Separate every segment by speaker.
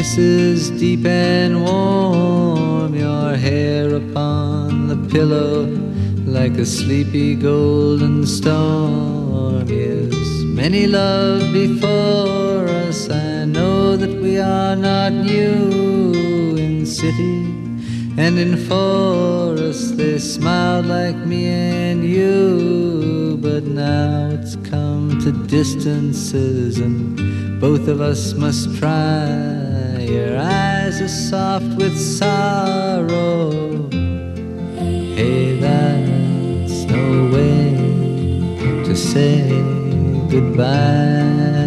Speaker 1: kisses deep and warm, your hair upon the pillow like a sleepy golden storm. Yes, many love before us, I know that we are not new. In city and in forest they smiled like me and you, but now it's come to distances and both of us must try. Your eyes are soft with sorrow. Hey, that's no way to say goodbye.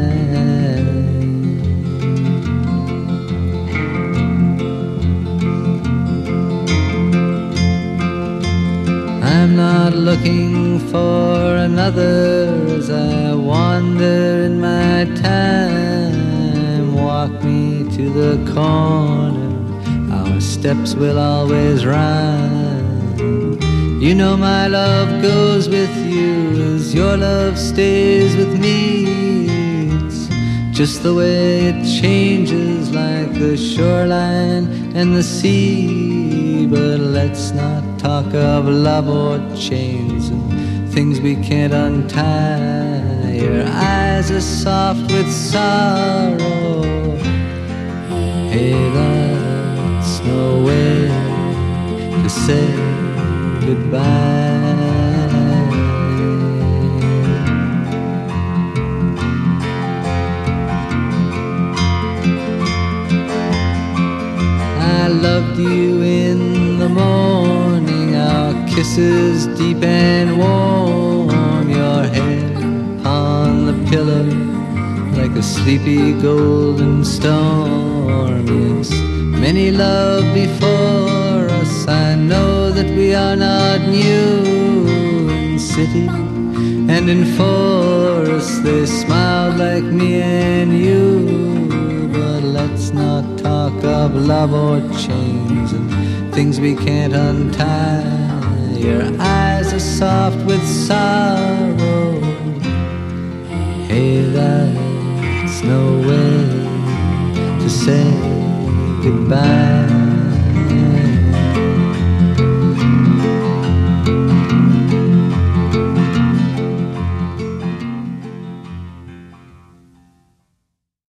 Speaker 1: I'm not looking for another as I wander in my time. Walk me to the corner, our steps will always rhyme. You know my love goes with you as your love stays with me. It's just the way it changes like the shoreline and the sea. But let's not talk of love or chains and things we can't untie. Your eyes are soft with sorrow. Hey, that's no way to say goodbye. I loved you in the morning, our kisses deep and warm, your head on the pillow like a sleepy golden storm. Yes, many love before us, I know that we are not new. In city and in forest they smiled like me and you, but let's not talk of love or chains and things we can't untie. Your eyes are soft with sorrow. Hey, that's no way to say goodbye.